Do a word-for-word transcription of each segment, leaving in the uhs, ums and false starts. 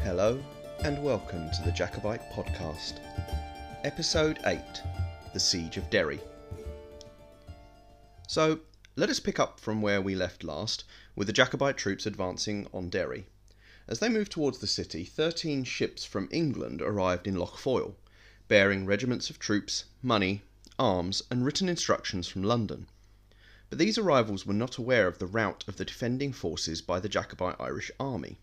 Hello and welcome to the Jacobite Podcast. Episode eight, The Siege of Derry. So, let us pick up from where we left last, with the Jacobite troops advancing on Derry. As they moved towards the city, thirteen ships from England arrived in Lough Foyle, bearing regiments of troops, money, arms, and written instructions from London. But these arrivals were not aware of the rout of the defending forces by the Jacobite Irish army.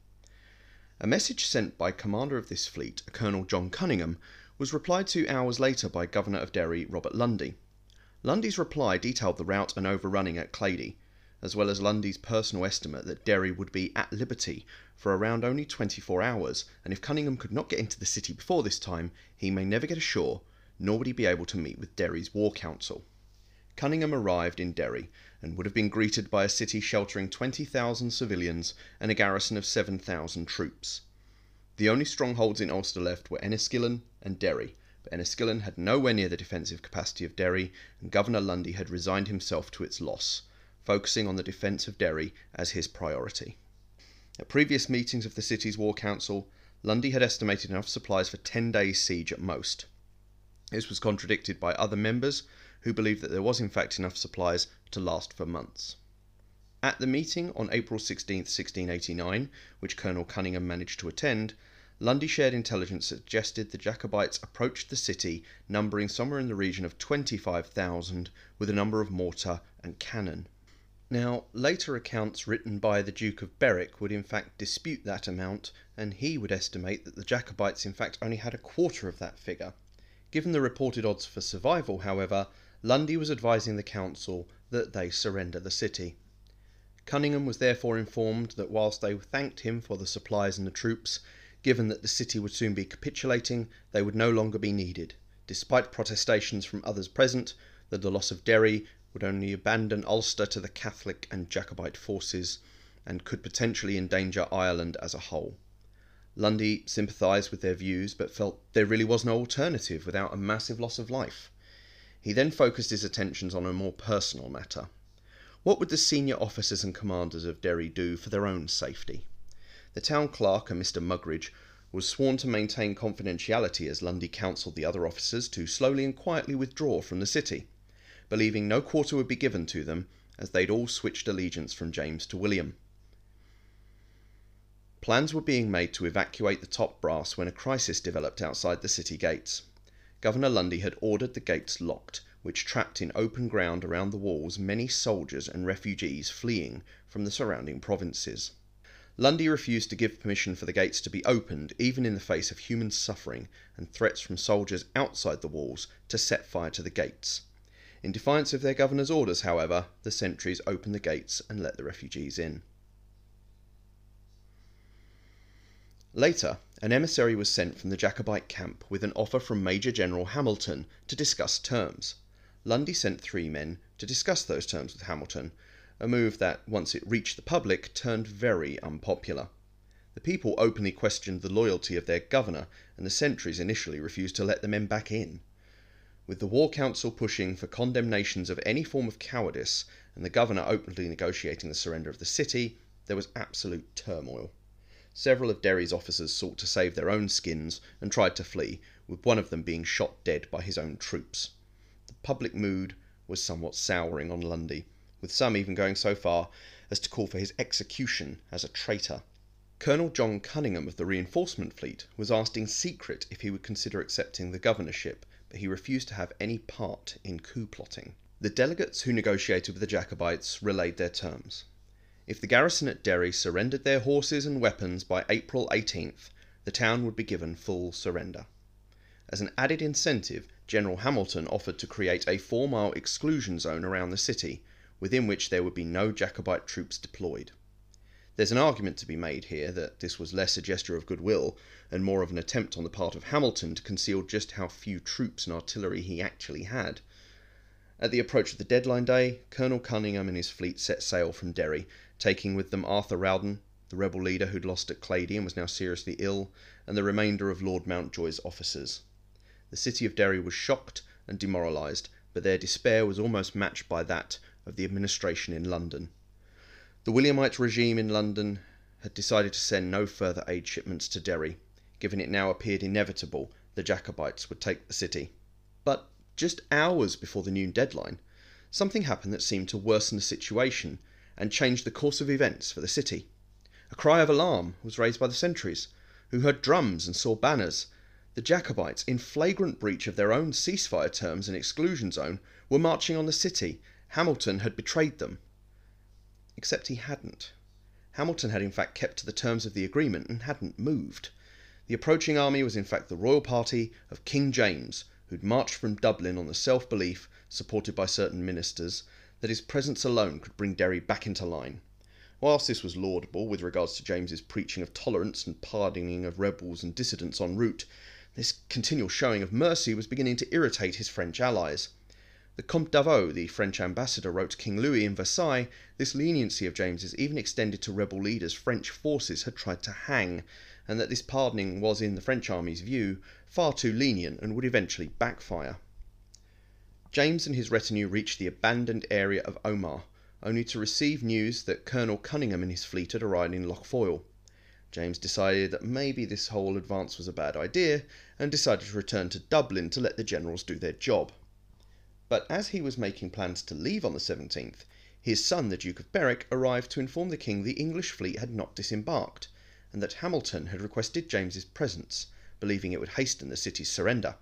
A message sent by commander of this fleet, Colonel John Cunningham, was replied to hours later by Governor of Derry, Robert Lundy. Lundy's reply detailed the rout and overrunning at Clady, as well as Lundy's personal estimate that Derry would be at liberty for around only twenty-four hours, and if Cunningham could not get into the city before this time, he may never get ashore, nor would he be able to meet with Derry's war council. Cunningham arrived in Derry, and would have been greeted by a city sheltering twenty thousand civilians and a garrison of seven thousand troops. The only strongholds in Ulster left were Enniskillen and Derry, but Enniskillen had nowhere near the defensive capacity of Derry, and Governor Lundy had resigned himself to its loss, focusing on the defence of Derry as his priority. At previous meetings of the city's war council, Lundy had estimated enough supplies for ten days' siege at most. This was contradicted by other members, who believed that there was in fact enough supplies to last for months. At the meeting on April sixteenth, sixteen eighty-nine, which Colonel Cunningham managed to attend, Lundy shared intelligence that suggested the Jacobites approached the city numbering somewhere in the region of twenty-five thousand, with a number of mortar and cannon. Now, later accounts written by the Duke of Berwick would in fact dispute that amount, and he would estimate that the Jacobites in fact only had a quarter of that figure. Given the reported odds for survival, however, Lundy was advising the council that they surrender the city. Cunningham was therefore informed that whilst they thanked him for the supplies and the troops, given that the city would soon be capitulating, they would no longer be needed, despite protestations from others present that the loss of Derry would only abandon Ulster to the Catholic and Jacobite forces, and could potentially endanger Ireland as a whole. Lundy sympathised with their views, but felt there really was no alternative without a massive loss of life. He then focused his attentions on a more personal matter. What would the senior officers and commanders of Derry do for their own safety? The town clerk, a Mister Mugridge, was sworn to maintain confidentiality as Lundy counselled the other officers to slowly and quietly withdraw from the city, believing no quarter would be given to them, as they'd all switched allegiance from James to William. Plans were being made to evacuate the top brass when a crisis developed outside the city gates. Governor Lundy had ordered the gates locked, which trapped in open ground around the walls many soldiers and refugees fleeing from the surrounding provinces. Lundy refused to give permission for the gates to be opened, even in the face of human suffering and threats from soldiers outside the walls to set fire to the gates. In defiance of their governor's orders, however, the sentries opened the gates and let the refugees in. Later, an emissary was sent from the Jacobite camp with an offer from Major General Hamilton to discuss terms. Lundy sent three men to discuss those terms with Hamilton, a move that, once it reached the public, turned very unpopular. The people openly questioned the loyalty of their governor, and the sentries initially refused to let the men back in. With the War Council pushing for condemnations of any form of cowardice, and the governor openly negotiating the surrender of the city, there was absolute turmoil. Several of Derry's officers sought to save their own skins and tried to flee, with one of them being shot dead by his own troops. The public mood was somewhat souring on Lundy, with some even going so far as to call for his execution as a traitor. Colonel John Cunningham of the reinforcement fleet was asked in secret if he would consider accepting the governorship, but he refused to have any part in coup plotting. The delegates who negotiated with the Jacobites relayed their terms. If the garrison at Derry surrendered their horses and weapons by April eighteenth, the town would be given full surrender. As an added incentive, General Hamilton offered to create a four-mile exclusion zone around the city, within which there would be no Jacobite troops deployed. There's an argument to be made here that this was less a gesture of goodwill and more of an attempt on the part of Hamilton to conceal just how few troops and artillery he actually had. At the approach of the deadline day, Colonel Cunningham and his fleet set sail from Derry, taking with them Arthur Rowden, the rebel leader who'd lost at Clady and was now seriously ill, and the remainder of Lord Mountjoy's officers. The city of Derry was shocked and demoralised, but their despair was almost matched by that of the administration in London. The Williamite regime in London had decided to send no further aid shipments to Derry, given it now appeared inevitable the Jacobites would take the city. But just hours before the noon deadline, something happened that seemed to worsen the situation and change the course of events for the city. A cry of alarm was raised by the sentries, who heard drums and saw banners. The Jacobites, in flagrant breach of their own ceasefire terms and exclusion zone, were marching on the city. Hamilton had betrayed them. Except he hadn't. Hamilton had in fact kept to the terms of the agreement and hadn't moved. The approaching army was in fact the royal party of King James, who'd marched from Dublin on the self-belief, supported by certain ministers, that his presence alone could bring Derry back into line. Whilst this was laudable with regards to James's preaching of tolerance and pardoning of rebels and dissidents en route, this continual showing of mercy was beginning to irritate his French allies. The Comte d'Avaux, the French ambassador, wrote to King Louis in Versailles this leniency of James's even extended to rebel leaders French forces had tried to hang, and that this pardoning was, in the French army's view, far too lenient and would eventually backfire. James and his retinue reached the abandoned area of Omagh, only to receive news that Colonel Cunningham and his fleet had arrived in Lough Foyle. James decided that maybe this whole advance was a bad idea, and decided to return to Dublin to let the generals do their job. But as he was making plans to leave on the seventeenth, his son, the Duke of Berwick, arrived to inform the king the English fleet had not disembarked, and that Hamilton had requested James's presence, believing it would hasten the city's surrender.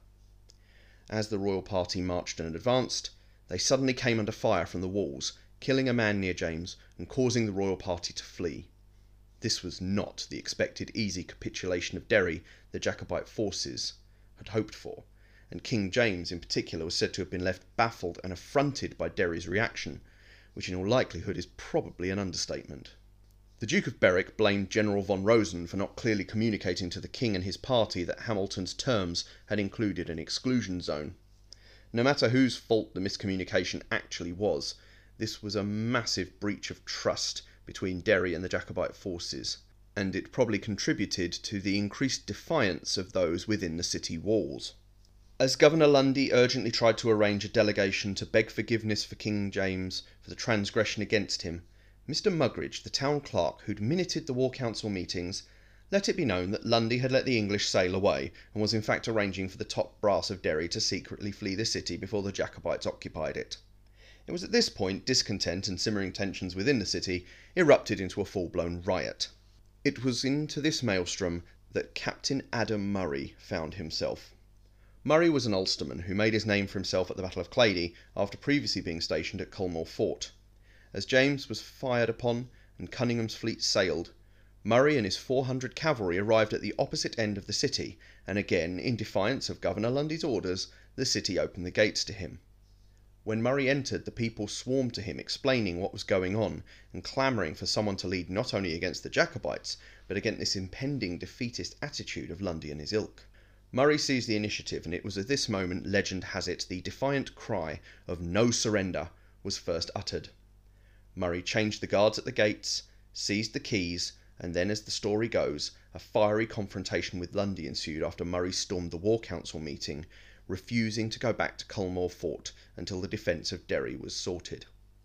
As the royal party marched and advanced, they suddenly came under fire from the walls, killing a man near James and causing the royal party to flee. This was not the expected easy capitulation of Derry the Jacobite forces had hoped for, and King James in particular was said to have been left baffled and affronted by Derry's reaction, which in all likelihood is probably an understatement. The Duke of Berwick blamed General von Rosen for not clearly communicating to the king and his party that Hamilton's terms had included an exclusion zone. No matter whose fault the miscommunication actually was, this was a massive breach of trust between Derry and the Jacobite forces, and it probably contributed to the increased defiance of those within the city walls. As Governor Lundy urgently tried to arrange a delegation to beg forgiveness for King James for the transgression against him, Mister Mugridge, the town clerk who'd minuted the War Council meetings, let it be known that Lundy had let the English sail away and was in fact arranging for the top brass of Derry to secretly flee the city before the Jacobites occupied it. It was at this point discontent and simmering tensions within the city erupted into a full-blown riot. It was into this maelstrom that Captain Adam Murray found himself. Murray was an Ulsterman who made his name for himself at the Battle of Clady after previously being stationed at Culmore Fort. As James was fired upon and Cunningham's fleet sailed, Murray and his four hundred cavalry arrived at the opposite end of the city, and again, in defiance of Governor Lundy's orders, the city opened the gates to him. When Murray entered, the people swarmed to him, explaining what was going on, and clamouring for someone to lead not only against the Jacobites, but against this impending defeatist attitude of Lundy and his ilk. Murray seized the initiative, and it was at this moment, legend has it, the defiant cry of "No surrender" was first uttered. Murray changed the guards at the gates, seized the keys, and then, as the story goes, a fiery confrontation with Lundy ensued after Murray stormed the War Council meeting, refusing to go back to Culmore Fort until the defence of Derry was sorted.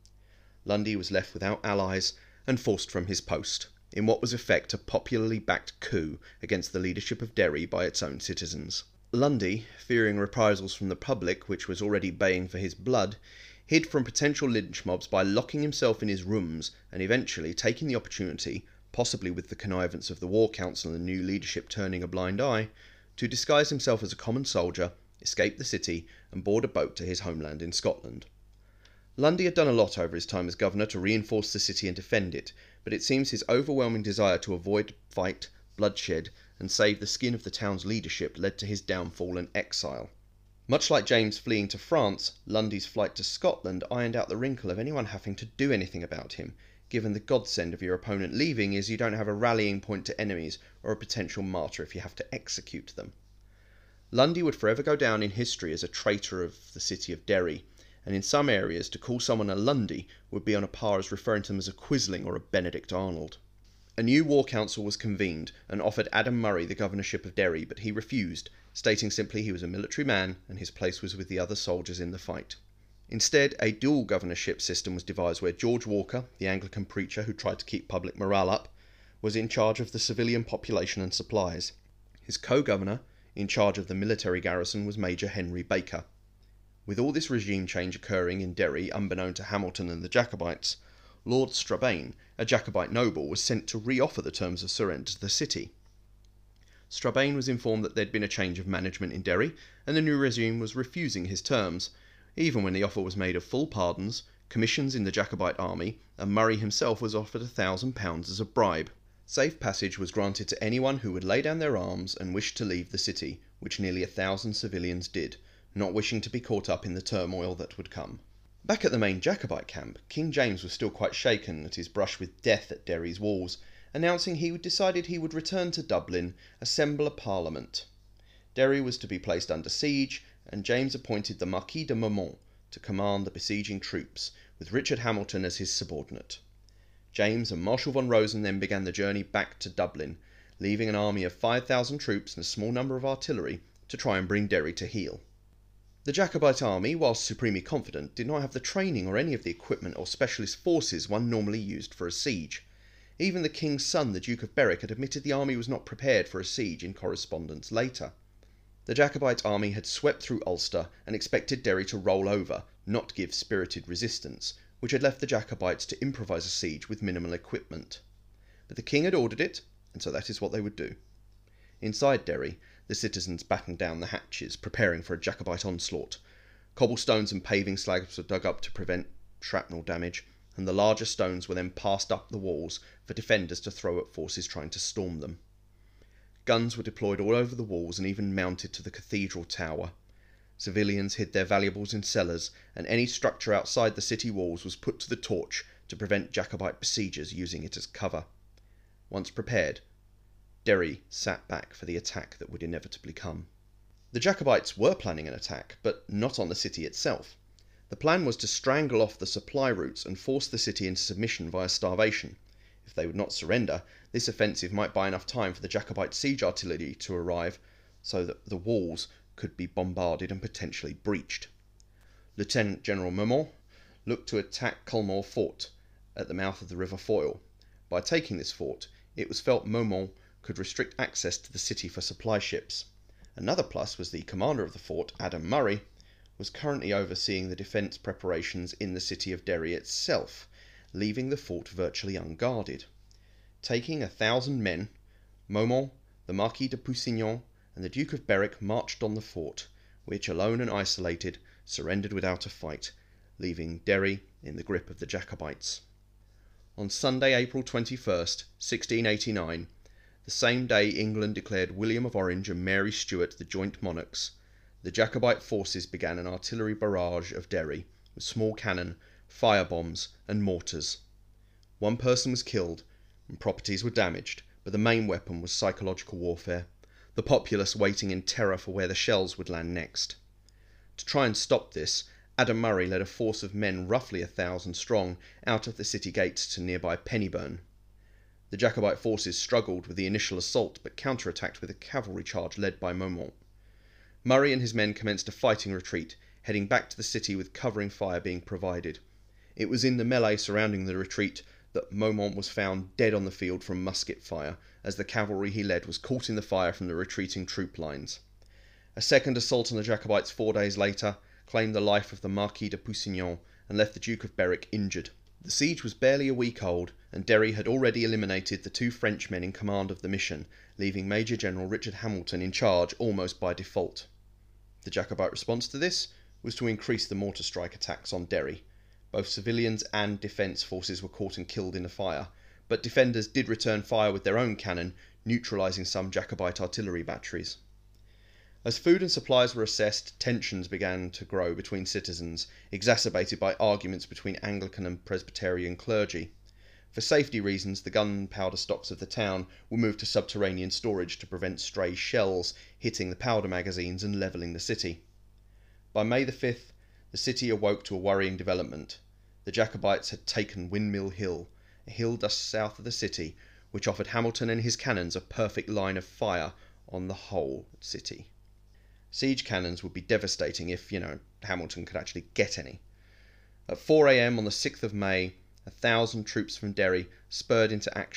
Lundy was left without allies and forced from his post, in what was in effect a popularly backed coup against the leadership of Derry by its own citizens. Lundy, fearing reprisals from the public, which was already baying for his blood, hid from potential lynch mobs by locking himself in his rooms and eventually taking the opportunity, possibly with the connivance of the War Council and the new leadership turning a blind eye, to disguise himself as a common soldier, escape the city and board a boat to his homeland in Scotland. Lundy had done a lot over his time as governor to reinforce the city and defend it, but it seems his overwhelming desire to avoid fight, bloodshed, and save the skin of the town's leadership led to his downfall and exile. Much like James fleeing to France, Lundy's flight to Scotland ironed out the wrinkle of anyone having to do anything about him, given the godsend of your opponent leaving is you don't have a rallying point to enemies or a potential martyr if you have to execute them. Lundy would forever go down in history as a traitor of the city of Derry, and in some areas to call someone a Lundy would be on a par as referring to them as a Quisling or a Benedict Arnold. A new war council was convened and offered Adam Murray the governorship of Derry, but he refused, stating simply he was a military man and his place was with the other soldiers in the fight. Instead, a dual governorship system was devised where George Walker, the Anglican preacher who tried to keep public morale up, was in charge of the civilian population and supplies. His co-governor, in charge of the military garrison, was Major Henry Baker. With all this regime change occurring in Derry unbeknown to Hamilton and the Jacobites, Lord Strabane, a Jacobite noble, was sent to re-offer the terms of surrender to the city. Strabane was informed that there had been a change of management in Derry, and the new regime was refusing his terms, even when the offer was made of full pardons, commissions in the Jacobite army, and Murray himself was offered a thousand pounds as a bribe. Safe passage was granted to anyone who would lay down their arms and wished to leave the city, which nearly a thousand civilians did, not wishing to be caught up in the turmoil that would come. Back at the main Jacobite camp, King James was still quite shaken at his brush with death at Derry's walls, announcing he decided he would return to Dublin, assemble a parliament. Derry was to be placed under siege, and James appointed the Marquis de Maumont to command the besieging troops, with Richard Hamilton as his subordinate. James and Marshal von Rosen then began the journey back to Dublin, leaving an army of five thousand troops and a small number of artillery to try and bring Derry to heel. The Jacobite army, whilst supremely confident, did not have the training or any of the equipment or specialist forces one normally used for a siege. Even the king's son, the Duke of Berwick, had admitted the army was not prepared for a siege in correspondence later. The Jacobite army had swept through Ulster and expected Derry to roll over, not give spirited resistance, which had left the Jacobites to improvise a siege with minimal equipment. But the king had ordered it, and so that is what they would do. Inside Derry, the citizens battened down the hatches, preparing for a Jacobite onslaught. Cobblestones and paving slabs were dug up to prevent shrapnel damage, and the larger stones were then passed up the walls for defenders to throw at forces trying to storm them. Guns were deployed all over the walls and even mounted to the cathedral tower. Civilians hid their valuables in cellars, and any structure outside the city walls was put to the torch to prevent Jacobite besiegers using it as cover. Once prepared, Derry sat back for the attack that would inevitably come. The Jacobites were planning an attack, but not on the city itself. The plan was to strangle off the supply routes and force the city into submission via starvation. If they would not surrender, this offensive might buy enough time for the Jacobite siege artillery to arrive so that the walls could be bombarded and potentially breached. Lieutenant General Maumont looked to attack Culmore Fort at the mouth of the River Foyle. By taking this fort, it was felt Maumont could restrict access to the city for supply ships. Another plus was the commander of the fort, Adam Murray, was currently overseeing the defence preparations in the city of Derry itself, leaving the fort virtually unguarded. Taking a thousand men, Maumont, the Marquis de Poussignon, and the Duke of Berwick marched on the fort, which, alone and isolated, surrendered without a fight, leaving Derry in the grip of the Jacobites. On Sunday, April twenty-first, sixteen eighty-nine, the same day England declared William of Orange and Mary Stuart the joint monarchs, the Jacobite forces began an artillery barrage of Derry, with small cannon, fire bombs, and mortars. One person was killed, and properties were damaged, but the main weapon was psychological warfare, the populace waiting in terror for where the shells would land next. To try and stop this, Adam Murray led a force of men roughly a thousand strong out of the city gates to nearby Pennyburn. The Jacobite forces struggled with the initial assault but counterattacked with a cavalry charge led by Maumont. Murray and his men commenced a fighting retreat, heading back to the city with covering fire being provided. It was in the melee surrounding the retreat that Maumont was found dead on the field from musket fire, as the cavalry he led was caught in the fire from the retreating troop lines. A second assault on the Jacobites four days later claimed the life of the Marquis de Poussignon and left the Duke of Berwick injured. The siege was barely a week old, and Derry had already eliminated the two Frenchmen in command of the mission, leaving Major General Richard Hamilton in charge almost by default. The Jacobite response to this was to increase the mortar strike attacks on Derry. Both civilians and defence forces were caught and killed in the fire, but defenders did return fire with their own cannon, neutralising some Jacobite artillery batteries. As food and supplies were assessed, tensions began to grow between citizens, exacerbated by arguments between Anglican and Presbyterian clergy. For safety reasons, the gunpowder stocks of the town were moved to subterranean storage to prevent stray shells hitting the powder magazines and levelling the city. By May the fifth, the city awoke to a worrying development. The Jacobites had taken Windmill Hill, a hill just south of the city, which offered Hamilton and his cannons a perfect line of fire on the whole city. Siege cannons would be devastating if, you know, Hamilton could actually get any. At four a m on the sixth of May, a thousand troops from Derry spurred into action,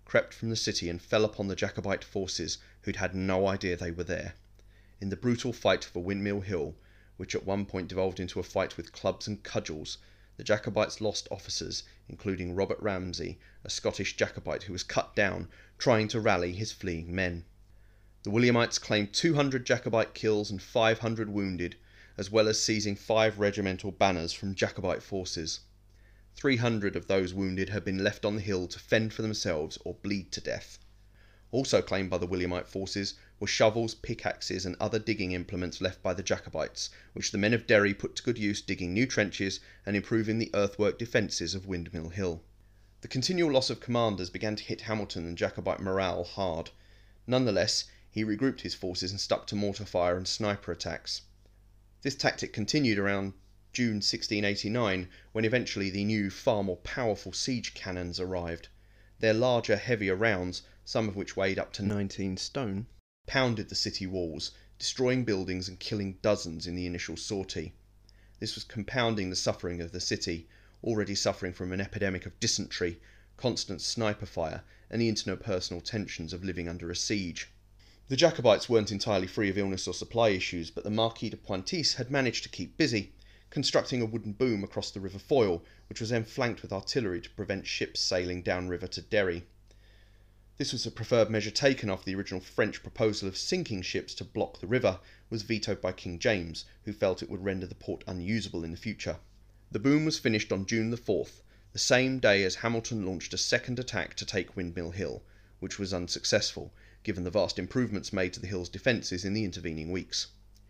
crept from the city and fell upon the Jacobite forces, who'd had no idea they were there. In the brutal fight for Windmill Hill, which at one point devolved into a fight with clubs and cudgels, the Jacobites lost officers, including Robert Ramsay, a Scottish Jacobite who was cut down trying to rally his fleeing men. The Williamites claimed two hundred Jacobite kills and five hundred wounded, as well as seizing five regimental banners from Jacobite forces. three hundred of those wounded had been left on the hill to fend for themselves or bleed to death. Also claimed by the Williamite forces were shovels, pickaxes and other digging implements left by the Jacobites, which the men of Derry put to good use digging new trenches and improving the earthwork defences of Windmill Hill. The continual loss of commanders began to hit Hamilton and Jacobite morale hard. Nonetheless, he regrouped his forces and stuck to mortar fire and sniper attacks. This tactic continued around June sixteen eighty-nine, when eventually the new, far more powerful siege cannons arrived. Their larger, heavier rounds, some of which weighed up to nineteen stone, pounded the city walls, destroying buildings and killing dozens in the initial sortie. This was compounding the suffering of the city, already suffering from an epidemic of dysentery, constant sniper fire, and the interpersonal tensions of living under a siege. The Jacobites weren't entirely free of illness or supply issues, but the Marquis de Pointis had managed to keep busy, constructing a wooden boom across the River Foyle, which was then flanked with artillery to prevent ships sailing downriver to Derry. This was a preferred measure taken after the original French proposal of sinking ships to block the river was vetoed by King James, who felt it would render the port unusable in the future. The boom was finished on June the fourth, the same day as Hamilton launched a second attack to take Windmill Hill, which was unsuccessful, given the vast improvements made to the hill's defences in the intervening weeks.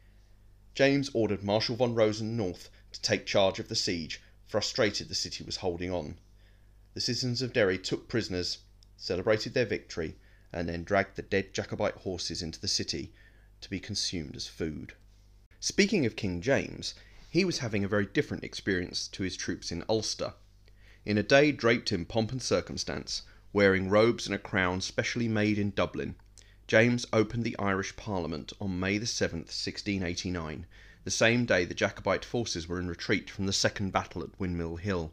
James ordered Marshal von Rosen north to take charge of the siege, frustrated the city was holding on. The citizens of Derry took prisoners, celebrated their victory, and then dragged the dead Jacobite horses into the city to be consumed as food. Speaking of King James, he was having a very different experience to his troops in Ulster. In a day draped in pomp and circumstance, wearing robes and a crown specially made in Dublin, James opened the Irish Parliament on May the seventh, sixteen eighty-nine, the same day the Jacobite forces were in retreat from the second battle at Windmill Hill.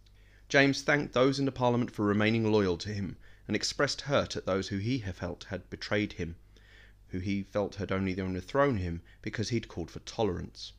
James thanked those in the Parliament for remaining loyal to him, and expressed hurt at those who he felt had betrayed him, who he felt had only overthrown him because he'd called for tolerance.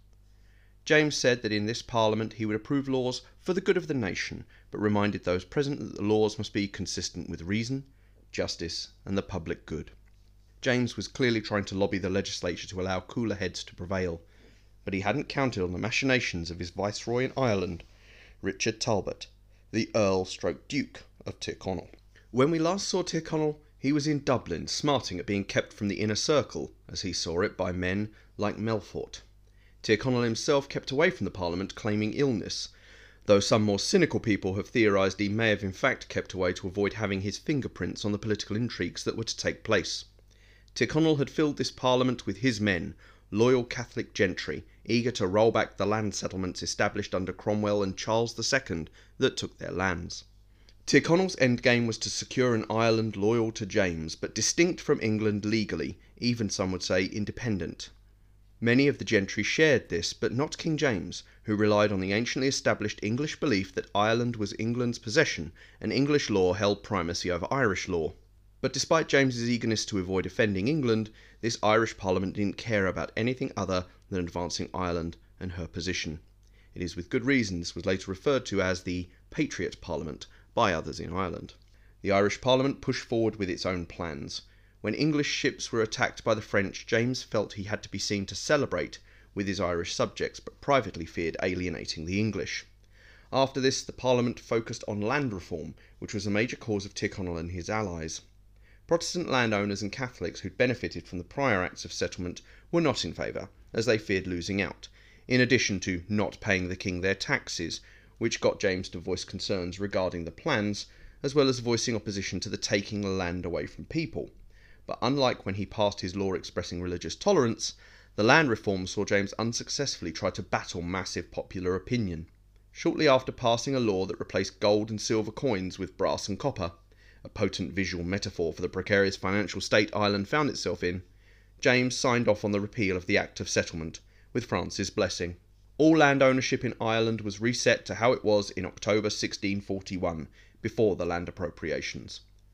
James said that in this Parliament he would approve laws for the good of the nation, but reminded those present that the laws must be consistent with reason, justice, and the public good. James was clearly trying to lobby the legislature to allow cooler heads to prevail, but he hadn't counted on the machinations of his viceroy in Ireland, Richard Talbot, the Earl-stroke-Duke of Tyrconnell. When we last saw Tyrconnell, he was in Dublin, smarting at being kept from the inner circle, as he saw it, by men like Melfort. Tyrconnell himself kept away from the Parliament, claiming illness, though some more cynical people have theorised he may have in fact kept away to avoid having his fingerprints on the political intrigues that were to take place. Tyrconnell had filled this Parliament with his men, loyal Catholic gentry, eager to roll back the land settlements established under Cromwell and Charles the Second that took their lands. Tyrconnell's endgame was to secure an Ireland loyal to James, but distinct from England legally, even some would say independent. Many of the gentry shared this, but not King James, who relied on the anciently established English belief that Ireland was England's possession, and English law held primacy over Irish law. But despite James's eagerness to avoid offending England, this Irish Parliament didn't care about anything other than advancing Ireland and her position. It is with good reason this was later referred to as the Patriot Parliament by others in Ireland. The Irish Parliament pushed forward with its own plans. When English ships were attacked by the French, James felt he had to be seen to celebrate with his Irish subjects, but privately feared alienating the English. After this, the Parliament focused on land reform, which was a major cause of Tyrconnell and his allies. Protestant landowners and Catholics who'd benefited from the prior acts of settlement were not in favour, as they feared losing out, in addition to not paying the king their taxes, which got James to voice concerns regarding the plans, as well as voicing opposition to the taking the land away from people. But unlike when he passed his law expressing religious tolerance, the land reform saw James unsuccessfully try to battle massive popular opinion. Shortly after passing a law that replaced gold and silver coins with brass and copper, a potent visual metaphor for the precarious financial state Ireland found itself in, James signed off on the repeal of the Act of Settlement, with France's blessing. All land ownership in Ireland was reset to how it was in October sixteen forty-one, before the land appropriations.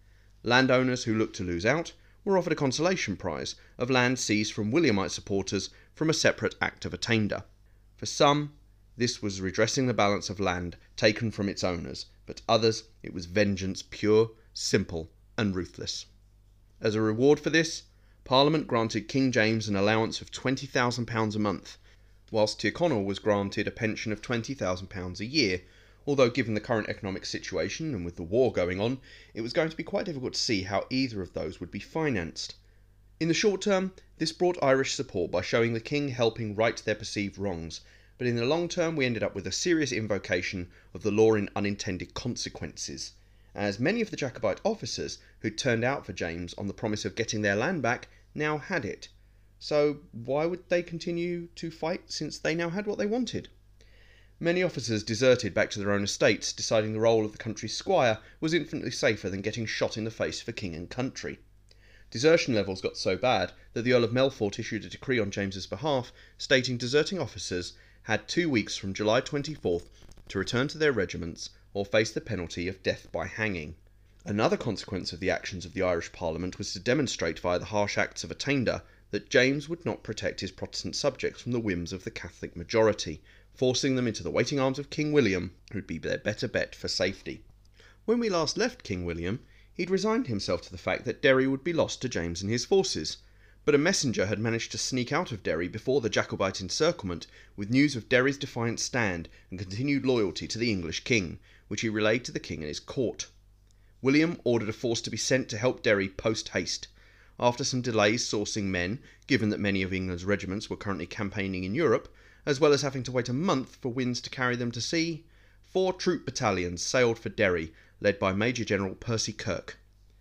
Landowners who looked to lose out were offered a consolation prize of land seized from Williamite supporters from a separate Act of Attainder. For some, this was redressing the balance of land taken from its owners, but others it was vengeance pure, simple, and ruthless. As a reward for this, Parliament granted King James an allowance of twenty thousand pounds a month, whilst Tyrconnell was granted a pension of twenty thousand pounds a year, although given the current economic situation and with the war going on, it was going to be quite difficult to see how either of those would be financed. In the short term, this brought Irish support by showing the king helping right their perceived wrongs, but in the long term we ended up with a serious invocation of the law in unintended consequences, as many of the Jacobite officers who turned out for James on the promise of getting their land back now had it. So why would they continue to fight since they now had what they wanted? Many officers deserted back to their own estates, deciding the role of the country squire was infinitely safer than getting shot in the face for king and country. Desertion levels got so bad that the Earl of Melfort issued a decree on James's behalf, stating deserting officers had two weeks from July twenty-fourth to return to their regiments or face the penalty of death by hanging. Another consequence of the actions of the Irish Parliament was to demonstrate via the harsh Acts of Attainder that James would not protect his Protestant subjects from the whims of the Catholic majority, forcing them into the waiting arms of King William, who'd be their better bet for safety. When we last left King William, he'd resigned himself to the fact that Derry would be lost to James and his forces, but a messenger had managed to sneak out of Derry before the Jacobite encirclement with news of Derry's defiant stand and continued loyalty to the English king, which he relayed to the king and his court. William ordered a force to be sent to help Derry post-haste. After some delays sourcing men, given that many of England's regiments were currently campaigning in Europe, as well as having to wait a month for winds to carry them to sea, four troop battalions sailed for Derry, led by Major General Percy Kirk.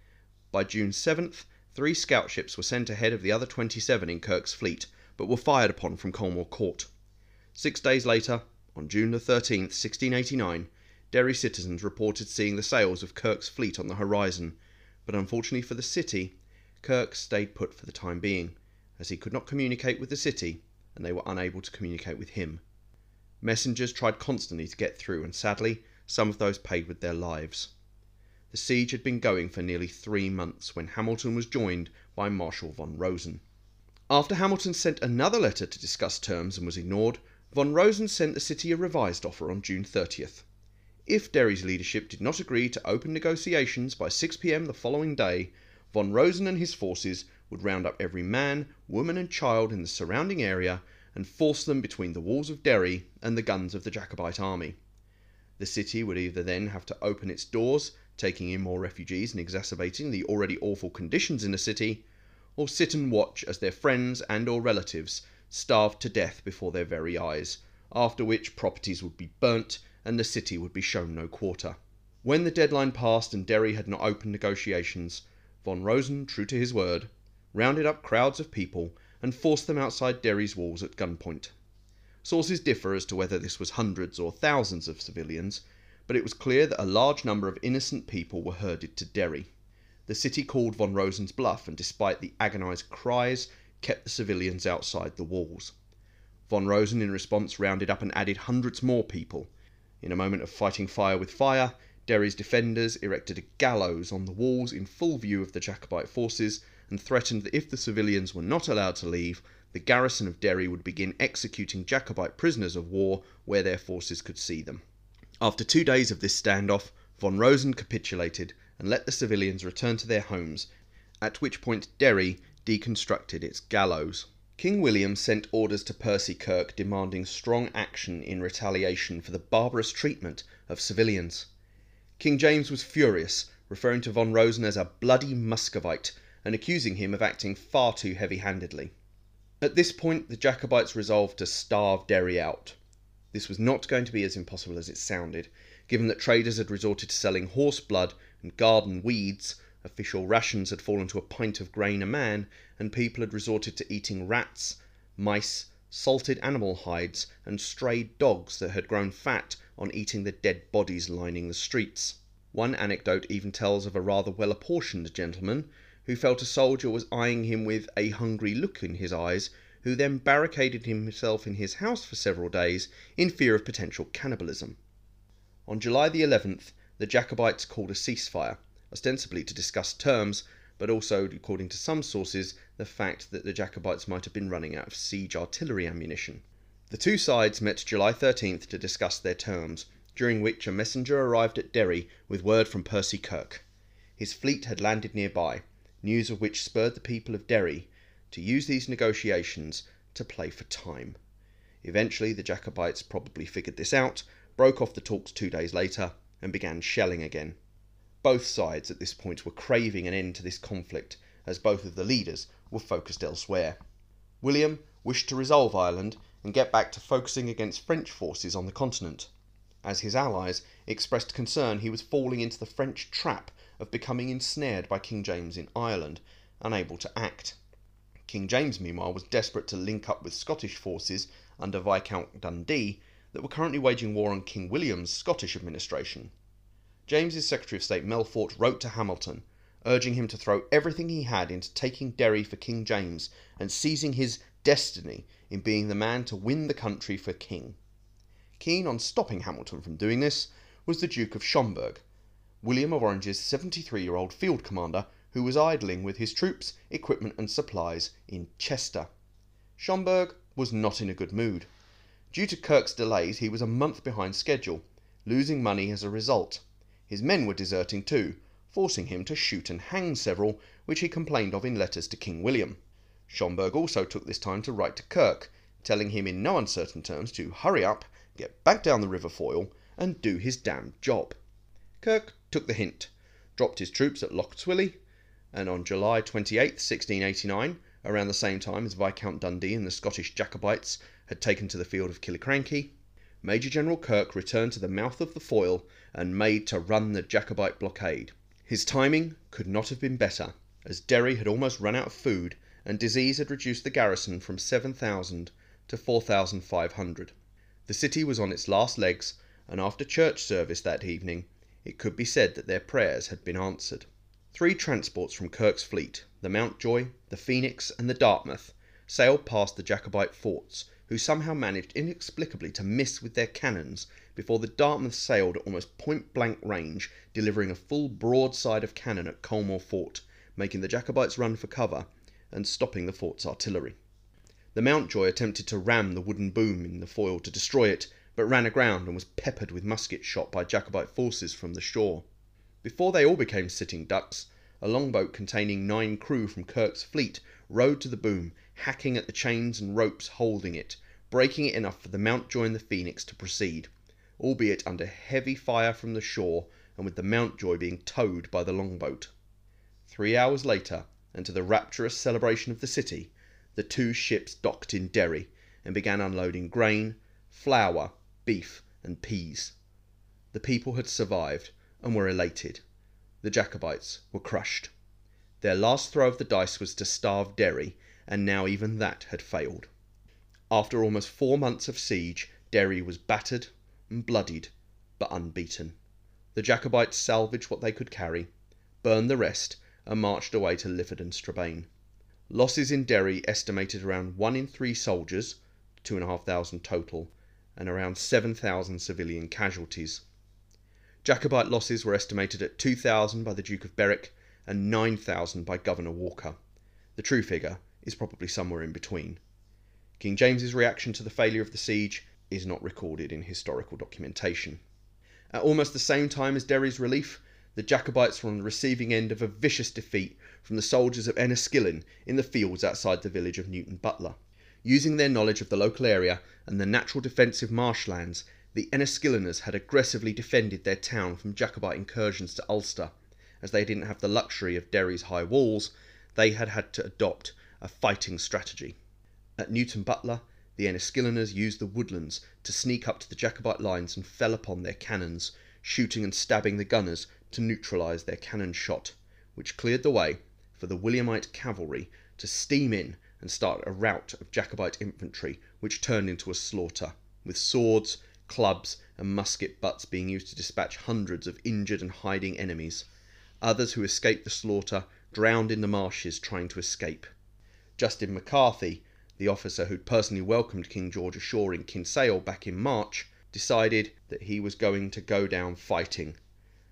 By June seventh, three scout ships were sent ahead of the other twenty-seven in Kirk's fleet, but were fired upon from Colmore Court. Six days later, on June the thirteenth, sixteen eighty-nine, Derry citizens reported seeing the sails of Kirk's fleet on the horizon, but unfortunately for the city, Kirk stayed put for the time being, as he could not communicate with the city, and they were unable to communicate with him. Messengers tried constantly to get through, and sadly, some of those paid with their lives. The siege had been going for nearly three months when Hamilton was joined by Marshal von Rosen. After Hamilton sent another letter to discuss terms and was ignored, von Rosen sent the city a revised offer on June thirtieth. If Derry's leadership did not agree to open negotiations by six p m the following day, von Rosen and his forces would round up every man, woman and child in the surrounding area and force them between the walls of Derry and the guns of the Jacobite army. The city would either then have to open its doors, taking in more refugees and exacerbating the already awful conditions in the city, or sit and watch as their friends and or relatives starved to death before their very eyes, after which properties would be burnt and the city would be shown no quarter. When the deadline passed and Derry had not opened negotiations, von Rosen, true to his word, rounded up crowds of people and forced them outside Derry's walls at gunpoint. Sources differ as to whether this was hundreds or thousands of civilians, but it was clear that a large number of innocent people were herded to Derry. The city called von Rosen's bluff and, despite the agonised cries, kept the civilians outside the walls. Von Rosen in response rounded up and added hundreds more people. In a moment of fighting fire with fire, Derry's defenders erected a gallows on the walls in full view of the Jacobite forces and threatened that if the civilians were not allowed to leave, the garrison of Derry would begin executing Jacobite prisoners of war where their forces could see them. After two days of this standoff, von Rosen capitulated and let the civilians return to their homes, at which point Derry deconstructed its gallows. King William sent orders to Percy Kirk demanding strong action in retaliation for the barbarous treatment of civilians. King James was furious, referring to von Rosen as a bloody Muscovite and accusing him of acting far too heavy-handedly. At this point, the Jacobites resolved to starve Derry out. This was not going to be as impossible as it sounded, given that traders had resorted to selling horse blood and garden weeds, official rations had fallen to a pint of grain a man, and people had resorted to eating rats, mice, salted animal hides, and strayed dogs that had grown fat on eating the dead bodies lining the streets. One anecdote even tells of a rather well-apportioned gentleman who felt a soldier was eyeing him with a hungry look in his eyes, who then barricaded himself in his house for several days in fear of potential cannibalism. On July the eleventh, the Jacobites called a ceasefire, ostensibly to discuss terms, but also, according to some sources, the fact that the Jacobites might have been running out of siege artillery ammunition. The two sides met July thirteenth to discuss their terms, during which a messenger arrived at Derry with word from Percy Kirk. His fleet had landed nearby, news of which spurred the people of Derry to use these negotiations to play for time. Eventually the Jacobites probably figured this out, broke off the talks two days later, and began shelling again. Both sides at this point were craving an end to this conflict, as both of the leaders were focused elsewhere. William wished to resolve Ireland and get back to focusing against French forces on the continent. As his allies expressed concern he was falling into the French trap of becoming ensnared by King James in Ireland, unable to act. King James, meanwhile, was desperate to link up with Scottish forces under Viscount Dundee that were currently waging war on King William's Scottish administration. James's Secretary of State Melfort wrote to Hamilton, urging him to throw everything he had into taking Derry for King James and seizing his destiny in being the man to win the country for King. Keen on stopping Hamilton from doing this was the Duke of Schomberg, William of Orange's seventy-three-year-old field commander, who was idling with his troops, equipment and supplies in Chester. Schomberg was not in a good mood. Due to Kirk's delays, he was a month behind schedule, losing money as a result. His men were deserting too, forcing him to shoot and hang several, which he complained of in letters to King William. Schomberg also took this time to write to Kirk, telling him in no uncertain terms to hurry up, get back down the River Foyle, and do his damned job. Kirk took the hint, dropped his troops at Loch Swilly, and on July twenty-eighth, sixteen eighty-nine, around the same time as Viscount Dundee and the Scottish Jacobites had taken to the field of Killiecrankie, Major General Kirk returned to the mouth of the Foyle and made to run the Jacobite blockade. His timing could not have been better, as Derry had almost run out of food and disease had reduced the garrison from seven thousand to four thousand five hundred. The city was on its last legs, and after church service that evening it could be said that their prayers had been answered. Three transports from Kirk's fleet, the Mountjoy, the Phoenix and the Dartmouth, sailed past the Jacobite forts, who somehow managed inexplicably to miss with their cannons before the Dartmouth sailed at almost point-blank range, delivering a full broadside of cannon at Colmore Fort, making the Jacobites run for cover and stopping the fort's artillery. The Mountjoy attempted to ram the wooden boom in the Foyle to destroy it, but ran aground and was peppered with musket shot by Jacobite forces from the shore. Before they all became sitting ducks, a longboat containing nine crew from Kirk's fleet rowed to the boom, hacking at the chains and ropes holding it, breaking it enough for the Mountjoy and the Phoenix to proceed, albeit under heavy fire from the shore and with the Mountjoy being towed by the longboat. Three hours later, and to the rapturous celebration of the city, the two ships docked in Derry and began unloading grain, flour, beef and peas. The people had survived and were elated. The Jacobites were crushed. Their last throw of the dice was to starve Derry, and now even that had failed. After almost four months of siege, Derry was battered and bloodied, but unbeaten. The Jacobites salvaged what they could carry, burned the rest, and marched away to Lifford and Strabane. Losses in Derry estimated around one in three soldiers, two and a half thousand total, and around seven thousand civilian casualties. Jacobite losses were estimated at two thousand by the Duke of Berwick and nine thousand by Governor Walker. The true figure is probably somewhere in between. King James's reaction to the failure of the siege is not recorded in historical documentation. At almost the same time as Derry's relief, the Jacobites were on the receiving end of a vicious defeat from the soldiers of Enniskillen in the fields outside the village of Newton Butler. Using their knowledge of the local area and the natural defensive marshlands, the Enniskilleners had aggressively defended their town from Jacobite incursions to Ulster. As they didn't have the luxury of Derry's high walls, they had had to adopt a fighting strategy. At Newton Butler, the Enniskilleners used the woodlands to sneak up to the Jacobite lines and fell upon their cannons, shooting and stabbing the gunners to neutralise their cannon shot, which cleared the way for the Williamite cavalry to steam in and start a rout of Jacobite infantry, which turned into a slaughter, with swords, clubs and musket butts being used to dispatch hundreds of injured and hiding enemies. Others who escaped the slaughter drowned in the marshes trying to escape. Justin McCarthy, the officer who'd personally welcomed King George ashore in Kinsale back in March, decided that he was going to go down fighting.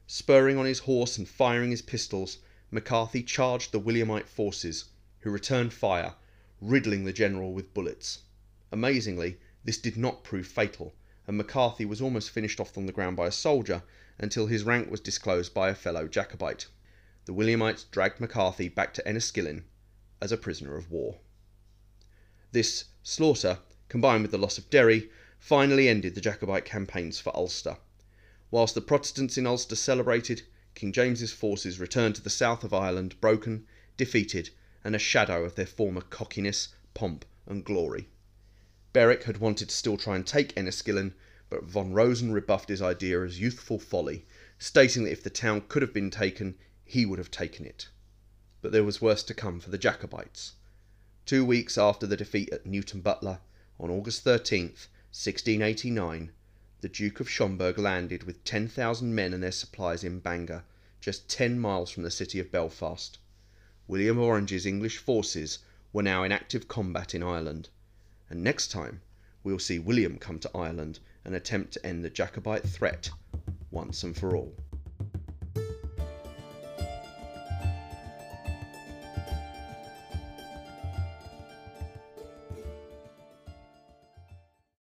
Spurring on his horse and firing his pistols, McCarthy charged the Williamite forces, who returned fire, riddling the general with bullets. Amazingly, this did not prove fatal, and McCarthy was almost finished off on the ground by a soldier until his rank was disclosed by a fellow Jacobite. The Williamites dragged McCarthy back to Enniskillen as a prisoner of war. This slaughter, combined with the loss of Derry, finally ended the Jacobite campaigns for Ulster. Whilst the Protestants in Ulster celebrated, King James's forces returned to the south of Ireland broken, defeated, and a shadow of their former cockiness, pomp, and glory. Berwick had wanted to still try and take Enniskillen, but von Rosen rebuffed his idea as youthful folly, stating that if the town could have been taken, he would have taken it. But there was worse to come for the Jacobites. Two weeks after the defeat at Newton Butler, on August thirteenth, sixteen eighty-nine, the Duke of Schomberg landed with ten thousand men and their supplies in Bangor, just ten miles from the city of Belfast. William of Orange's English forces were now in active combat in Ireland, and next time we'll see William come to Ireland and attempt to end the Jacobite threat once and for all.